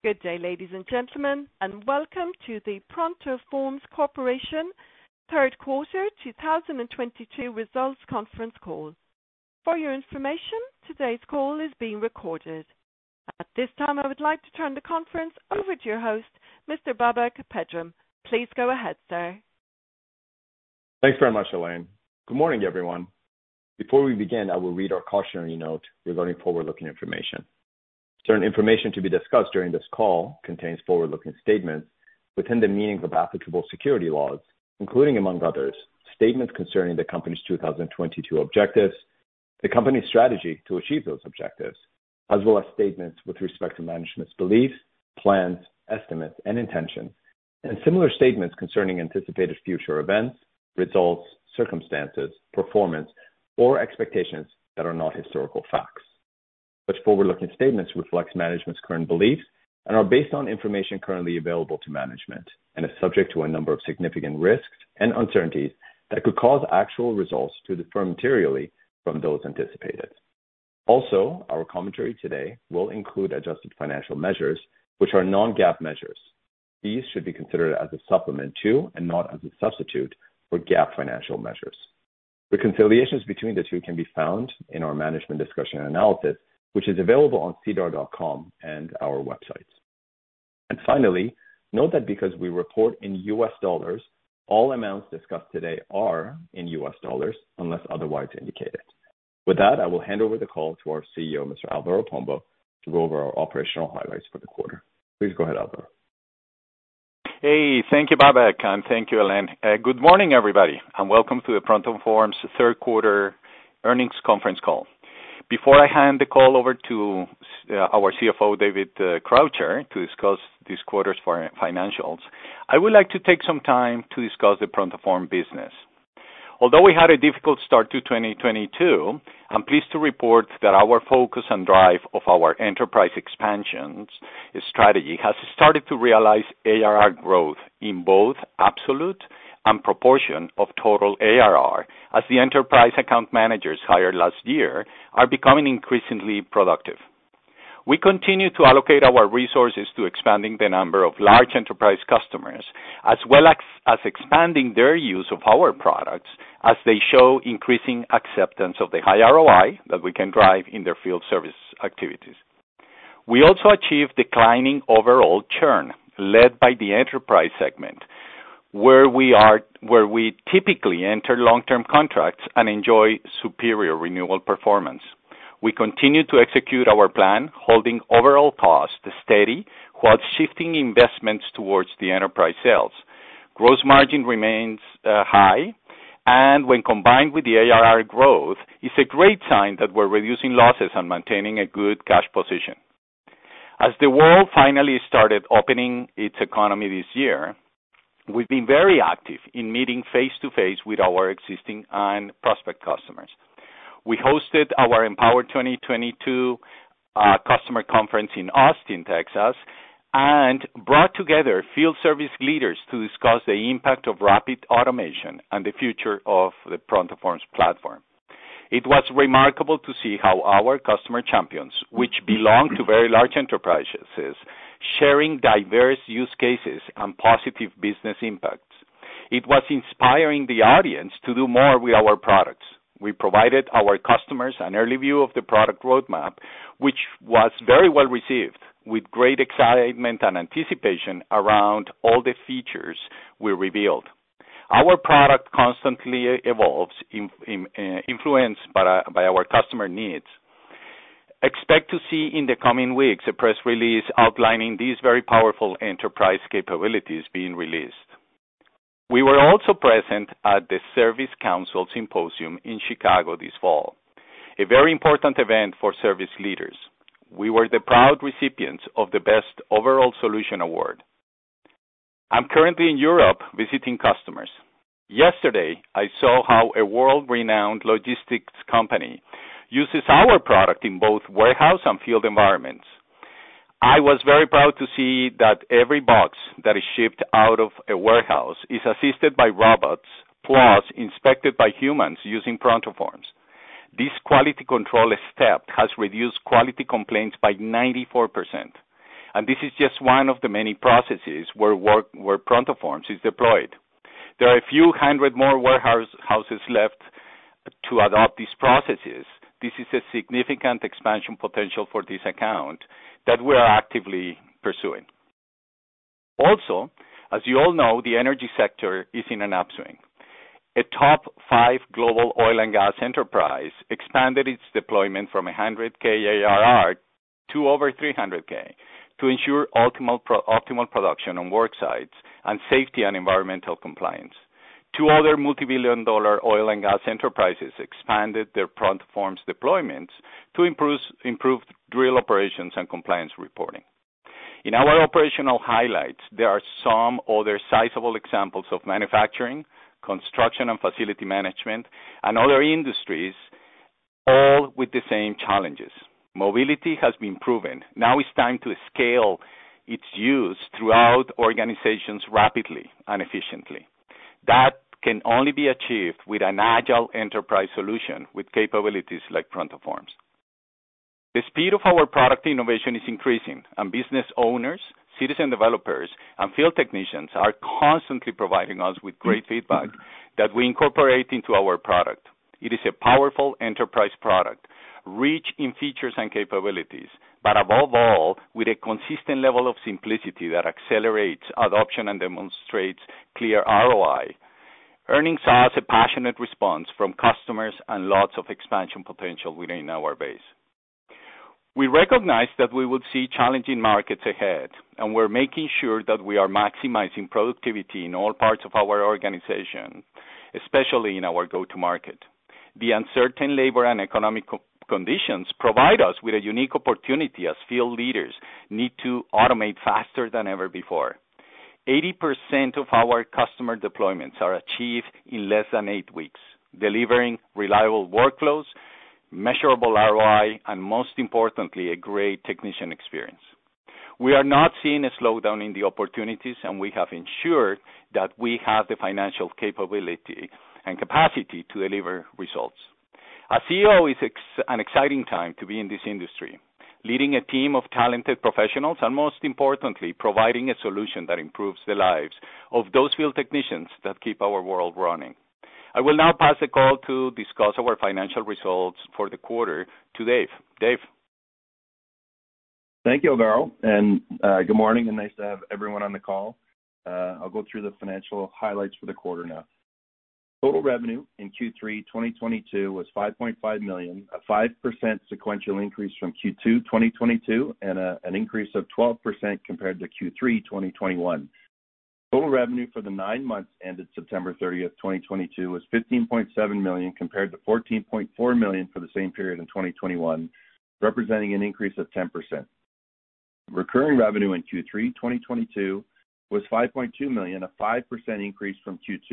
Good day, ladies and gentlemen, and welcome to the Pronto Forms Corporation third quarter 2022 results conference call. For your information, today's call is being recorded. At this time, I would like to turn the conference over to your host, Mr. Babak Pedram. Please go ahead, sir. Thanks very much, Elaine. Good morning, everyone. Before we begin, I will read our cautionary note regarding forward-looking information. Certain information to be discussed during this call contains forward-looking statements within the meaning of applicable security laws, including, among others, statements concerning the company's 2022 objectives, the company's strategy to achieve those objectives, as well as statements with respect to management's beliefs, plans, estimates, and intentions, and similar statements concerning anticipated future events, results, circumstances, performance, or expectations that are not historical facts. Such forward-looking statements reflect management's current beliefs and are based on information currently available to management and is subject to a number of significant risks and uncertainties that could cause actual results to differ materially from those anticipated. Also, our commentary today will include adjusted financial measures, which are non-GAAP measures. These should be considered as a supplement to and not as a substitute for GAAP financial measures. Reconciliations between the two can be found in our management discussion and analysis, which is available on sedar.com and our websites. And finally, note that because we report in U.S. dollars, all amounts discussed today are in U.S. dollars unless otherwise indicated. With that, I will hand over the call to our CEO, Mr. Alvaro Pombo, to go over our operational highlights for the quarter. Please go ahead, Alvaro. Hey, thank you, Babak, and thank you, Elaine. Good morning, everybody, and welcome to the Pronto Forms third quarter earnings conference call. Before I hand the call over to our CFO, David Croucher, to discuss this quarter's financials, I would like to take some time to discuss the Pronto Forms business. Although we had a difficult start to 2022, I'm pleased to report that our focus and drive of our enterprise expansions strategy has started to realize ARR growth in both absolute and proportion of total ARR as the enterprise account managers hired last year are becoming increasingly productive. We continue to allocate our resources to expanding the number of large enterprise customers, as well as expanding their use of our products as they show increasing acceptance of the high ROI that we can drive in their field service activities. We also achieved declining overall churn led by the enterprise segment, where we typically enter long-term contracts and enjoy superior renewal performance. We continue to execute our plan, holding overall costs steady while shifting investments towards the enterprise sales. Gross margin remains high, and when combined with the ARR growth, it's a great sign that we're reducing losses and maintaining a good cash position. As the world finally started opening its economy this year, we've been very active in meeting face-to-face with our existing and prospect customers. We hosted our Empower 2022 customer conference in Austin, Texas, and brought together field service leaders to discuss the impact of rapid automation and the future of the Pronto Forms platform. It was remarkable to see how our customer champions, which belong to very large enterprises, sharing diverse use cases and positive business impacts. It was inspiring the audience to do more with our products. We provided our customers an early view of the product roadmap, which was very well received, with great excitement and anticipation around all the features we revealed. Our product constantly evolves, influenced by our customer needs. Expect to see in the coming weeks a press release outlining these very powerful enterprise capabilities being released. We were also present at the Service Council Symposium in Chicago this fall, a very important event for service leaders. We were the proud recipients of the Best Overall Solution Award. I'm currently in Europe visiting customers. Yesterday, I saw how a world-renowned logistics company uses our product in both warehouse and field environments. I was very proud to see that every box that is shipped out of a warehouse is assisted by robots, plus inspected by humans using Pronto Forms. This quality control step has reduced quality complaints by 94%. and this is just one of the many processes where ProntoForms is deployed. There are a few hundred more warehouses left to adopt these processes. This is a significant expansion potential for this account that we are actively pursuing. Also, as you all know, the energy sector is in an upswing. A top 5 global oil and gas enterprise expanded its deployment from 100K ARR to over 300K to ensure optimal production on work sites and safety and environmental compliance. 2 other multi-billion-dollar oil and gas enterprises expanded their ProntoForms deployments to improve drill operations and compliance reporting. In our operational highlights, there are some other sizable examples of manufacturing, construction and facility management, and other industries, all with the same challenges. Mobility has been proven. Now it's time to scale its use throughout organizations rapidly and efficiently. That can only be achieved with an agile enterprise solution with capabilities like ProntoForms. The speed of our product innovation is increasing, and business owners, citizen developers, and field technicians are constantly providing us with great feedback that we incorporate into our product. It is a powerful enterprise product, rich in features and capabilities, but above all, with a consistent level of simplicity that accelerates adoption and demonstrates clear ROI, earning us a passionate response from customers and lots of expansion potential within our base. We recognize that we will see challenging markets ahead, and we're making sure that we are maximizing productivity in all parts of our organization, especially in our go-to-market. The uncertain labor and economic conditions provide us with a unique opportunity as field leaders need to automate faster than ever before. 80% of our customer deployments are achieved in less than 8 weeks, delivering reliable workflows, measurable ROI, and most importantly, a great technician experience. We are not seeing a slowdown in the opportunities, and we have ensured that we have the financial capability and capacity to deliver results. As CEO, it's an exciting time to be in this industry, leading a team of talented professionals and, most importantly, providing a solution that improves the lives of those field technicians that keep our world running. I will now pass the call to discuss our financial results for the quarter to Dave. Dave. Thank you, Alvaro, and good morning, and nice to have everyone on the call. I'll go through the financial highlights for the quarter now. Total revenue in Q3 2022 was $5.5 million, a 5% sequential increase from Q2 2022, and an increase of 12% compared to Q3 2021. Total revenue for the 9 months ended September 30th, 2022 was $15.7 million compared to $14.4 million for the same period in 2021, representing an increase of 10%. Recurring revenue in Q3 2022 was $5.2 million, a 5% increase from Q2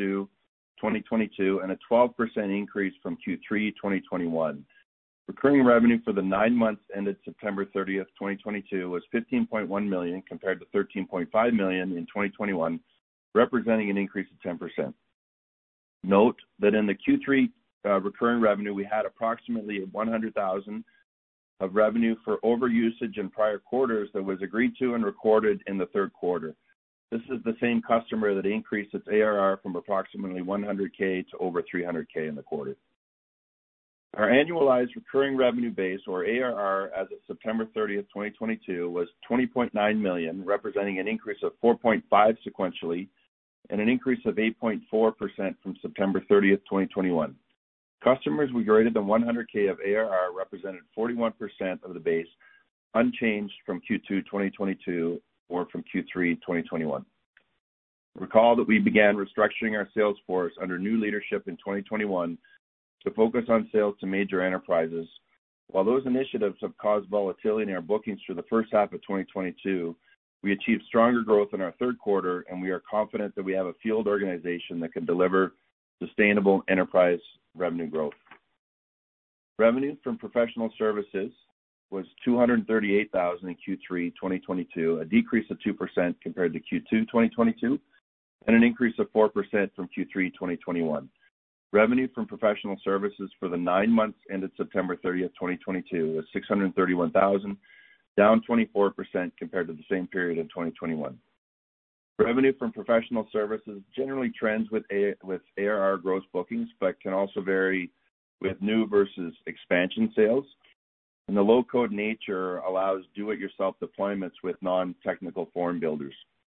2022 and a 12% increase from Q3 2021. Recurring revenue for the 9 months ended September 30th, 2022 was $15.1 million compared to $13.5 million in 2021, representing an increase of 10%. Note that in the Q3 recurring revenue, we had approximately $100,000 of revenue for overusage in prior quarters that was agreed to and recorded in the third quarter. This is the same customer that increased its ARR from approximately $100K to over $300K in the quarter. Our annualized recurring revenue base, or ARR, as of September 30th, 2022, was $20.9 million, representing an increase of 4.5% sequentially and an increase of 8.4% from September 30th, 2021. Customers with greater than $100K of ARR represented 41% of the base, unchanged from Q2 2022 or from Q3 2021. Recall that we began restructuring our sales force under new leadership in 2021 to focus on sales to major enterprises. While those initiatives have caused volatility in our bookings through the first half of 2022, we achieved stronger growth in our third quarter, and we are confident that we have a field organization that can deliver sustainable enterprise revenue growth. Revenue from professional services was $238,000 in Q3 2022, a decrease of 2% compared to Q2 2022, and an increase of 4% from Q3 2021. Revenue from professional services for the 9 months ended September 30th, 2022 was $631,000, down 24% compared to the same period in 2021. Revenue from professional services generally trends with ARR gross bookings, but can also vary with new versus expansion sales. And the low-code nature allows do-it-yourself deployments with non-technical form builders.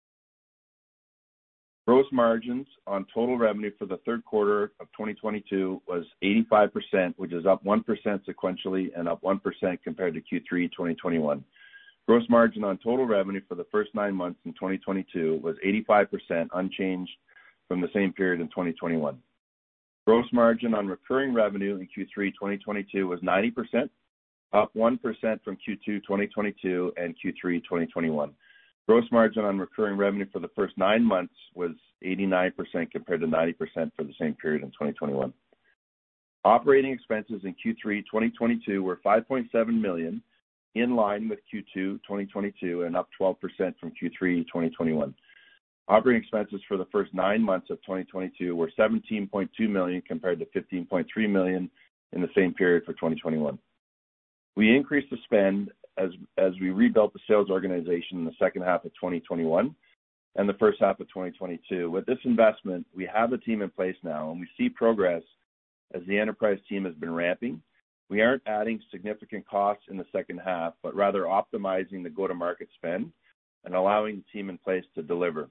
Gross margins on total revenue for the third quarter of 2022 was 85%, which is up 1% sequentially and up 1% compared to Q3 2021. Gross margin on total revenue for the first 9 months in 2022 was 85%, unchanged from the same period in 2021. Gross margin on recurring revenue in Q3 2022 was 90%, up 1% from Q2 2022 and Q3 2021. Gross margin on recurring revenue for the first 9 months was 89% compared to 90% for the same period in 2021. Operating expenses in Q3 2022 were $5.7 million, in line with Q2 2022 and up 12% from Q3 2021. Operating expenses for the first 9 months of 2022 were $17.2 million compared to $15.3 million in the same period for 2021. We increased the spend as we rebuilt the sales organization in the second half of 2021 and the first half of 2022. With this investment, we have the team in place now, and we see progress as the enterprise team has been ramping. We aren't adding significant costs in the second half, but rather optimizing the go-to-market spend and allowing the team in place to deliver.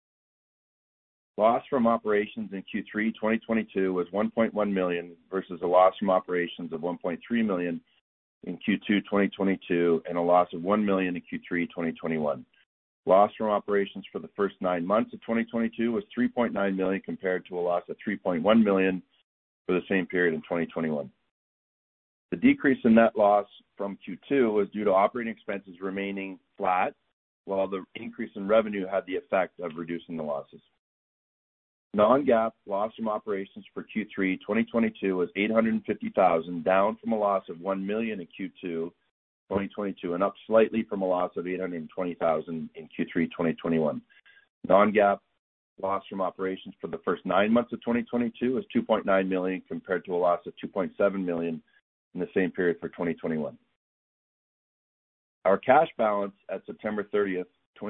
Loss from operations in Q3 2022 was $1.1 million versus a loss from operations of $1.3 million in Q2 2022 and a loss of $1 million in Q3 2021. Loss from operations for the first 9 months of 2022 was $3.9 million compared to a loss of $3.1 million for the same period in 2021. The decrease in net loss from Q2 was due to operating expenses remaining flat, while the increase in revenue had the effect of reducing the losses. Non-GAAP loss from operations for Q3 2022 was $850,000, down from a loss of $1 million in Q2 2022 and up slightly from a loss of $820,000 in Q3 2021. Non-GAAP loss from operations for the first 9 months of 2022 was $2.9 million compared to a loss of $2.7 million in the same period for 2021. Our cash balance at September 30th,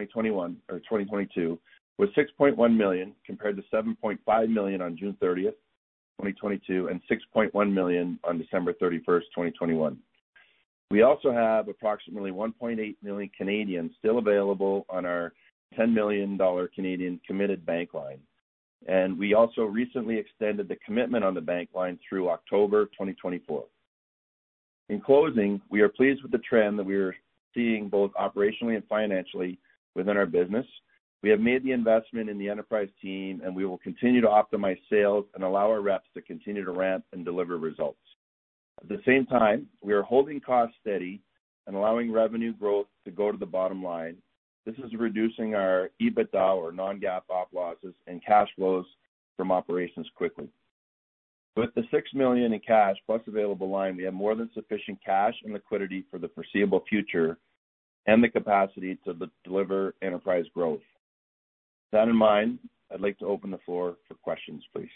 2022 was $6.1 million compared to $7.5 million on June 30th, 2022 and $6.1 million on December 31st, 2021. We also have approximately 1.8 million Canadian still available on our $10 million Canadian committed bank line. And we also recently extended the commitment on the bank line through October 2024. In closing, we are pleased with the trend that we are seeing both operationally and financially within our business. We have made the investment in the enterprise team, and we will continue to optimize sales and allow our reps to continue to ramp and deliver results. At the same time, we are holding costs steady and allowing revenue growth to go to the bottom line. This is reducing our EBITDA or non-GAAP op losses and cash flows from operations quickly. With the $6 million in cash plus available line, we have more than sufficient cash and liquidity for the foreseeable future and the capacity to deliver enterprise growth. With that in mind, I'd like to open the floor for questions, please.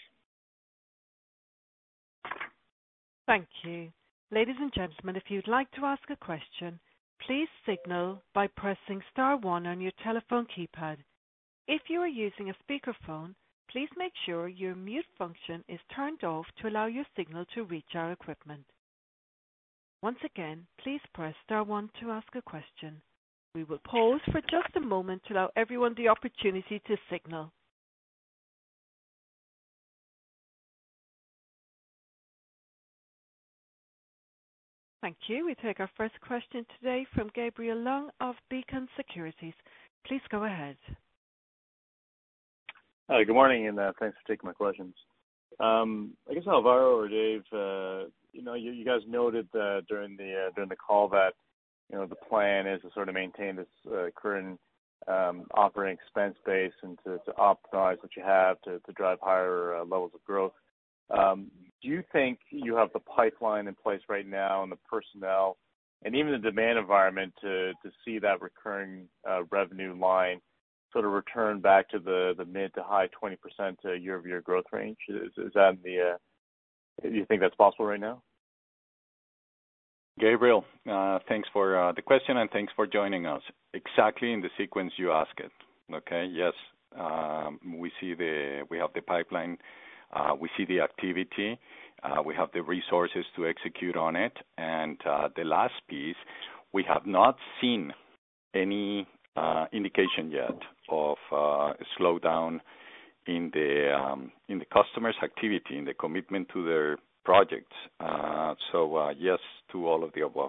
Thank you. Ladies and gentlemen, if you'd like to ask a question, please signal by pressing star one on your telephone keypad. If you are using a speakerphone, please make sure your mute function is turned off to allow your signal to reach our equipment. Once again, please press star one to ask a question. We will pause for just a moment to allow everyone the opportunity to signal. Thank you. We take our first question today from Gabriel Leung of Beacon Securities. Please go ahead. Hi, good morning, and thanks for taking my questions. I guess Alvaro or Dave, you guys noted during the call that the plan is to sort of maintain this current operating expense base and to optimize what you have to drive higher levels of growth. Do you think you have the pipeline in place right now and the personnel and even the demand environment to see that recurring revenue line sort of return back to the mid to high 20% year-over-year growth range? Is that do you think that's possible right now? Gabriel, thanks for the question and thanks for joining us. Exactly in the sequence you asked it. Okay, yes, we have the pipeline, we see the activity, we have the resources to execute on it, and the last piece, we have not seen any indication yet of a slowdown in the customers' activity, in the commitment to their projects. So yes to all of the above.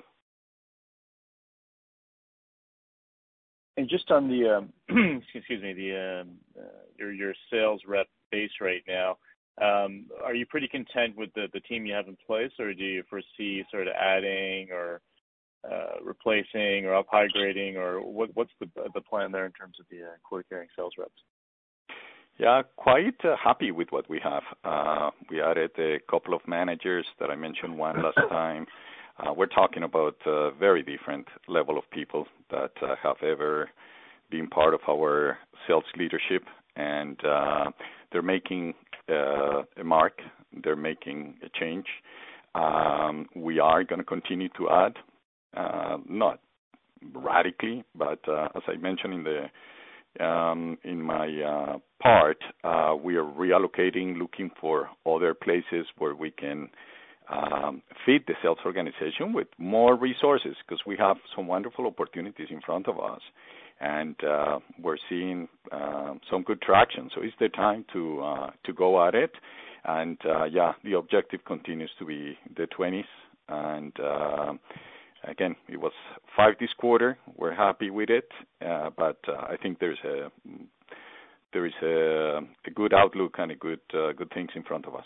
And just on the excuse me, your sales rep base right now, are you pretty content with the team you have in place, or do you foresee sort of adding or replacing or up high grading, or what's the plan there in terms of the quota carrying sales reps? Yeah, quite happy with what we have. We added a couple of managers that I mentioned one last time. We're talking about a very different level of people that have ever been part of our sales leadership, and they're making a mark. They're making a change. We are going to continue to add, not radically, but as I mentioned in my part, we are reallocating, looking for other places where we can feed the sales organization with more resources, because we have some wonderful opportunities in front of us, and we're seeing some good traction. So it's the time to go at it, and the objective continues to be the 20s, and again, it was 5 this quarter. We're happy with it, but I think there is a good outlook and a good things in front of us.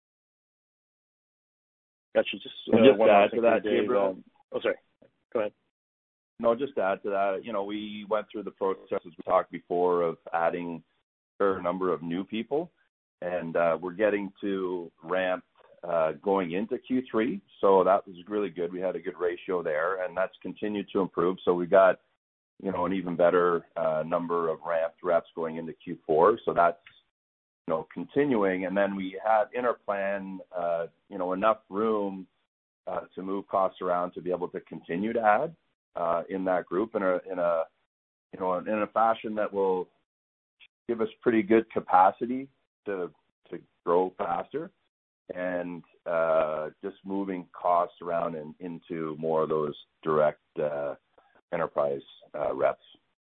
Gotcha. Just to add to that, Gabriel. Sorry. Go ahead. No, just to add to that, we went through the process, as we talked before, of adding a fair number of new people, and we're getting to ramp going into Q3, so that was really good. We had a good ratio there, and that's continued to improve. So we got, an even better number of ramped reps going into Q4. So that's, continuing. And then we had in our plan, enough room to move costs around to be able to continue to add in that group in a fashion that will give us pretty good capacity to grow faster, and just moving costs around and into more of those direct enterprise reps.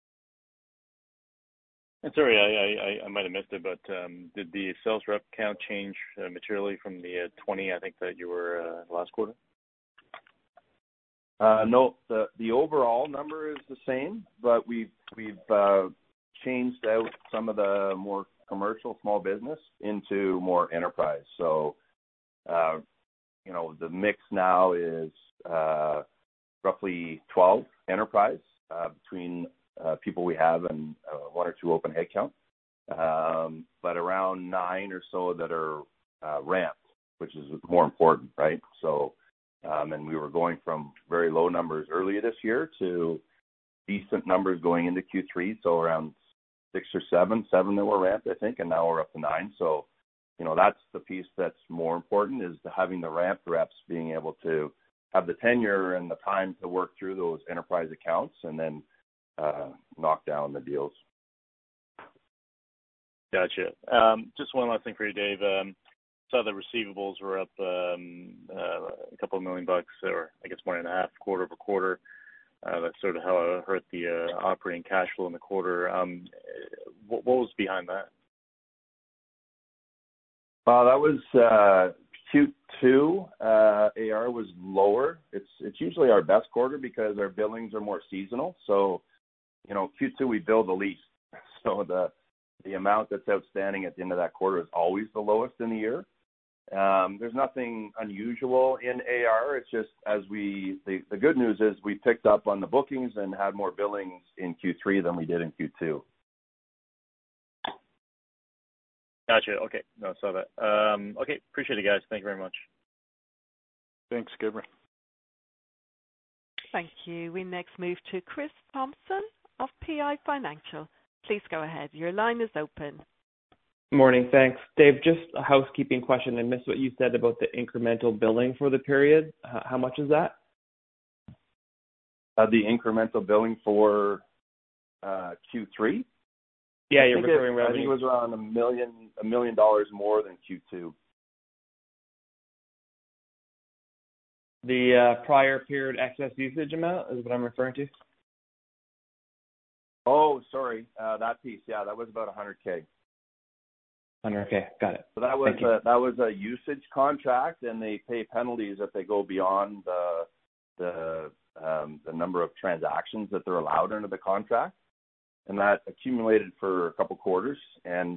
And sorry, I might have missed it, but did the sales rep count change materially from the 20, I think, that you were last quarter? No, the overall number is the same, but we've changed out some of the more commercial small business into more enterprise. So, the mix now is roughly 12 enterprise between people we have and 1 or 2 open headcount, but around 9 or so that are ramped, which is more important, right? So, and we were going from very low numbers earlier this year to decent numbers going into Q3, so around 6 or 7 that were ramped, I think, and now we're up to 9. So, that's the piece that's more important, is having the ramped reps being able to have the tenure and the time to work through those enterprise accounts and then knock down the deals. Gotcha. Just one last thing for you, Dave. Saw the receivables were up a couple of $1 million, or I guess $1.5 quarter over quarter. That's sort of how I heard the operating cash flow in the quarter. What was behind that? That was Q2. AR was lower. It's usually our best quarter because our billings are more seasonal. So, Q2 we bill the least. So the amount that's outstanding at the end of that quarter is always the lowest in the year. There's nothing unusual in AR. It's just the good news is we picked up on the bookings and had more billings in Q3 than we did in Q2. Gotcha. Okay. No, saw that. Okay. Appreciate it, guys. Thank you very much. Thanks, Gabriel. Thank you. We next move to Chris Thompson of PI Financial. Please go ahead. Your line is open. Morning. Thanks. Dave, just a housekeeping question. I missed what you said about the incremental billing for the period. How much is that? The incremental billing for Q3? Yeah, your recurring revenue. I think it was around $1 million more than Q2. The prior period excess usage amount is what I'm referring to? Oh, sorry. That piece, yeah, that was about $100K. $100K, got it. So that was a usage contract, and they pay penalties if they go beyond the number of transactions that they're allowed under the contract, and that accumulated for a couple quarters. And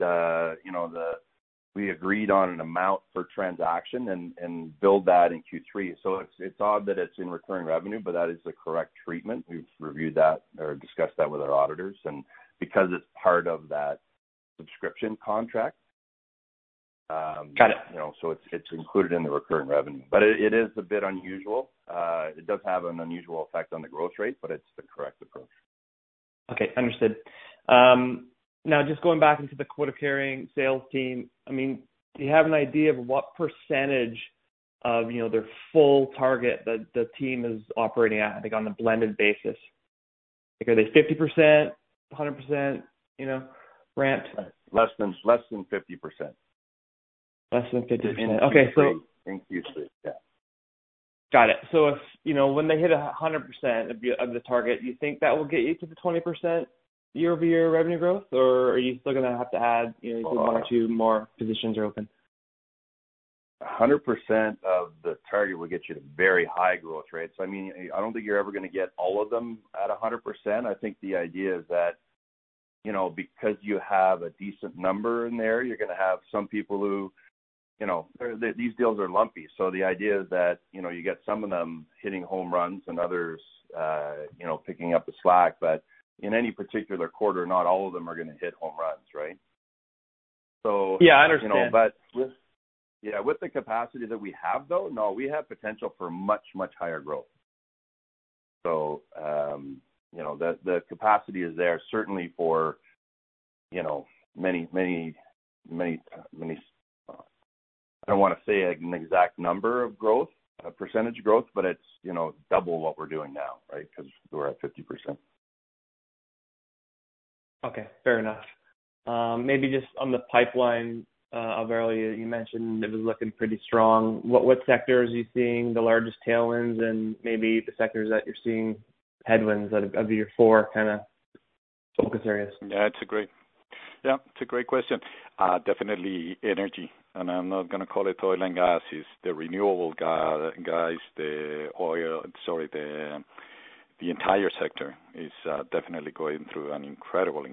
we agreed on an amount per transaction and billed that in Q3. So it's odd that it's in recurring revenue, but that is the correct treatment. We've reviewed that or discussed that with our auditors, and because it's part of that subscription contract. Got it. So it's included in the recurring revenue, but it is a bit unusual. It does have an unusual effect on the growth rate, but it's the correct approach. Okay, understood. Now, just going back into the quota-carrying sales team, I mean, do you have an idea of what percentage of their full target that the team is operating at? I think on a blended basis. Like, are they 50%, 100%? Ramped? Less than 50%. Less than 50%. Okay, so in Q3, yeah. Got it. So if when they hit 100% of the target, you think that will get you to the 20% year-over-year revenue growth, or are you still going to have to add one or two more positions are open? 100% of the target will get you to very high growth rates. I mean, I don't think you're ever going to get all of them at 100%. I think the idea is that because you have a decent number in there, you're going to have some people who these deals are lumpy. So the idea is that, you get some of them hitting home runs and others, picking up the slack. But in any particular quarter, not all of them are going to hit home runs, right? So, yeah, I understand. But with the capacity that we have, though, no, we have potential for much, much higher growth. So, the capacity is there certainly for, many, I don't want to say an exact number of growth, percentage growth, but it's, double what we're doing now, right? Because we're at 50%. Okay, fair enough. Maybe just on the pipeline of earlier, you mentioned it was looking pretty strong. What sectors are you seeing the largest tailwinds, and maybe the sectors that you're seeing headwinds of your four kind of focus areas? Yeah, it's a great question. Definitely energy, and I'm not going to call it oil and gas. It's the renewable guys, the entire sector is definitely going through an incredible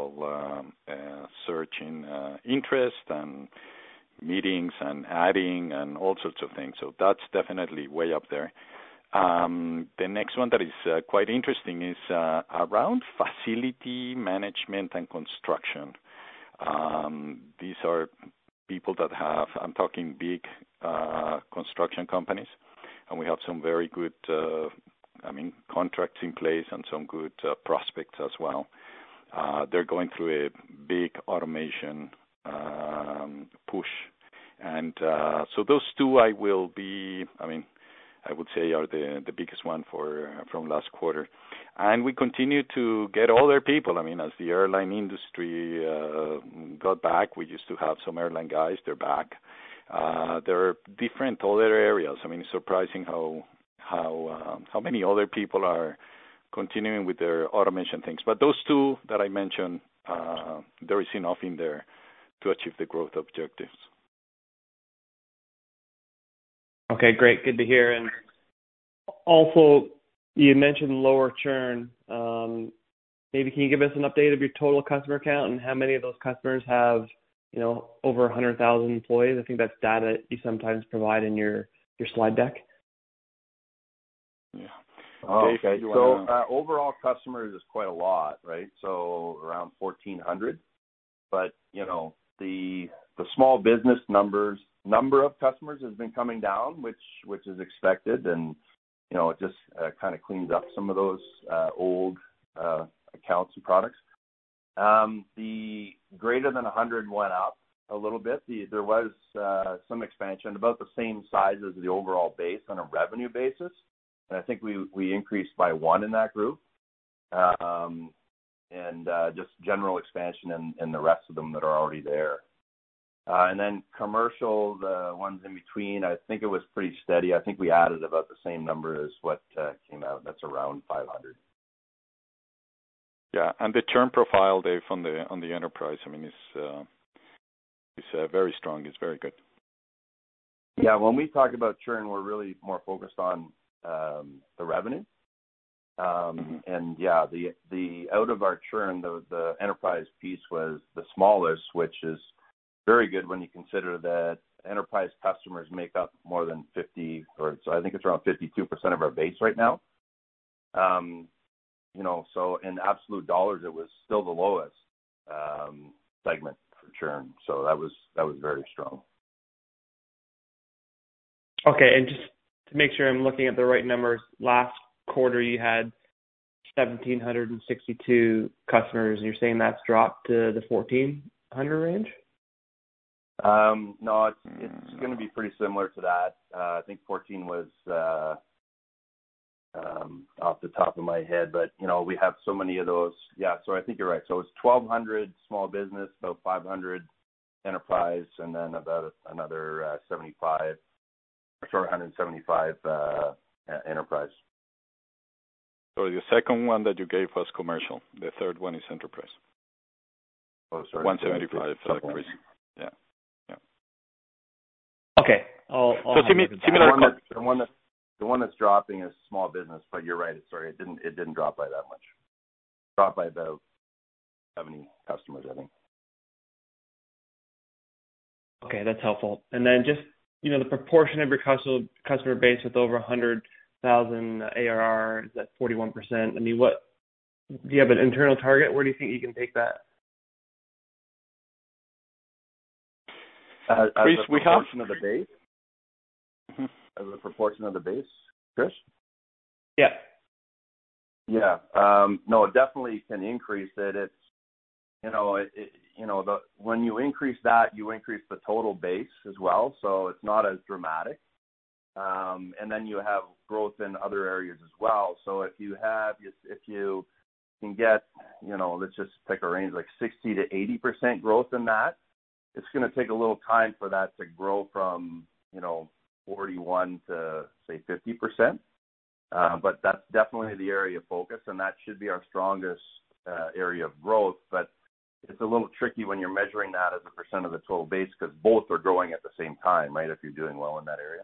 surge in interest and meetings and adding and all sorts of things. So that's definitely way up there. The next one that is quite interesting is around facility management and construction. These are people that have, I'm talking big construction companies, and we have some very good contracts in place and some good prospects as well. They're going through a big automation push. And so those two I would say are the biggest one from last quarter. And we continue to get older people. I mean, as the airline industry got back, we used to have some airline guys. They're back. There are different other areas. I mean, it's surprising how many other people are continuing with their automation things. But those two that I mentioned, there is enough in there to achieve the growth objectives. Okay, great. Good to hear. And also, you mentioned lower churn. Maybe can you give us an update of your total customer count and how many of those customers have, over 100,000 employees? I think that's data you sometimes provide in your slide deck. Yeah. Oh, okay. So overall customers is quite a lot, right? So around 1,400. But, the small business number of customers has been coming down, which is expected, and it just kind of cleans up some of those old accounts and products. The greater than 100 went up a little bit. There was some expansion, about the same size as the overall base on a revenue basis. and I think we increased by 1 in that group, and just general expansion in the rest of them that are already there. And then commercial, the ones in between, I think it was pretty steady. I think we added about the same number as what came out. That's around 500. Yeah, and the churn profile, Dave, on the enterprise, I mean, is very strong. It's very good. Yeah, when we talk about churn, we're really more focused on the revenue. And yeah, the out of our churn, the enterprise piece was the smallest, which is very good when you consider that enterprise customers make up more than 50, or so I think it's around 52% of our base right now. You know, so in absolute dollars, it was still the lowest segment for churn. So that was very strong. Okay, and just to make sure I'm looking at the right numbers, last quarter you had 1,762 customers, and you're saying that's dropped to the 1,400 range? No, it's going to be pretty similar to that. I think 14 was off the top of my head, but you know, we have so many of those. Yeah, so I think you're right. So it's 1,200 small business, about 500 enterprise, and then about another 175 enterprise. So the second one that you gave was commercial. The third one is enterprise. Oh, sorry. 175, Chris. Yeah. Okay. I'll similar. The one that's dropping is small business, but you're right. Sorry, it didn't drop by that much. Dropped by about 70 customers, I think. Okay, that's helpful. And then just, you know, the proportion of your customer base with over 100,000 ARR is at 41%. I mean, what do you have an internal target? Where do you think you can take that? As Chris, a proportion of the base. As a proportion of the base, Chris? Yeah. Yeah. No, it definitely can increase it. It's, you know, when you increase that, you increase the total base as well. So it's not as dramatic. And then you have growth in other areas as well. So if you can get, you know, let's just pick a range like 60 to 80% growth in that, it's going to take a little time for that to grow from, you know, 41 to say 50%. But that's definitely the area of focus, and that should be our strongest area of growth. But it's a little tricky when you're measuring that as a percent of the total base because both are growing at the same time, right? If you're doing well in that area.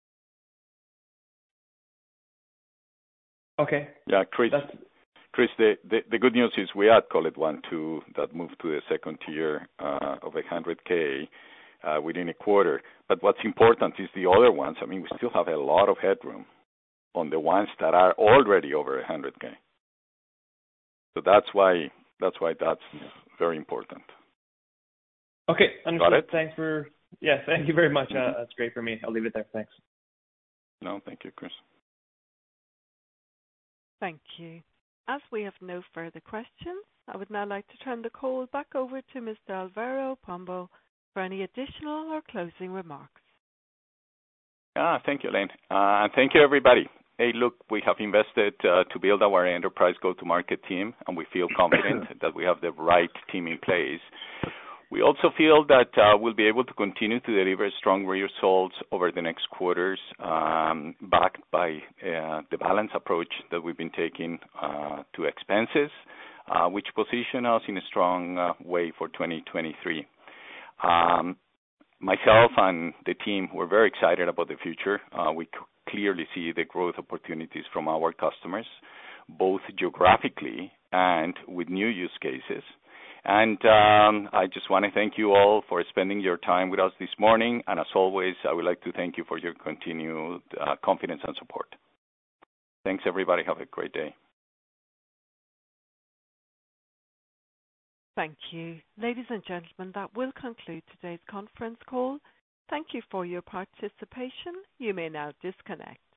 Okay. Yeah, Chris, the good news is we had call it 1, 2 that moved to the second tier of 100K within a quarter. But what's important is the other ones. I mean, we still have a lot of headroom on the ones that are already over 100K. So that's why that's very important. Okay, understood. Got it? Thank you very much. That's great for me. I'll leave it there. Thanks. No, thank you, Chris. Thank you. As we have no further questions, I would now like to turn the call back over to Mr. Alvaro Pombo for any additional or closing remarks. Thank you, Elaine. And thank you, everybody. Hey, look, we have invested to build our enterprise go-to-market team, and we feel confident that we have the right team in place. We also feel that we'll be able to continue to deliver strong results over the next quarters, backed by the balanced approach that we've been taking to expenses, which position us in a strong way for 2023. Myself and the team, we're very excited about the future. We clearly see the growth opportunities from our customers, both geographically and with new use cases. And I just want to thank you all for spending your time with us this morning. And as always, I would like to thank you for your continued confidence and support. Thanks, everybody. Have a great day. Thank you. Ladies and gentlemen, that will conclude today's conference call. Thank you for your participation. You may now disconnect.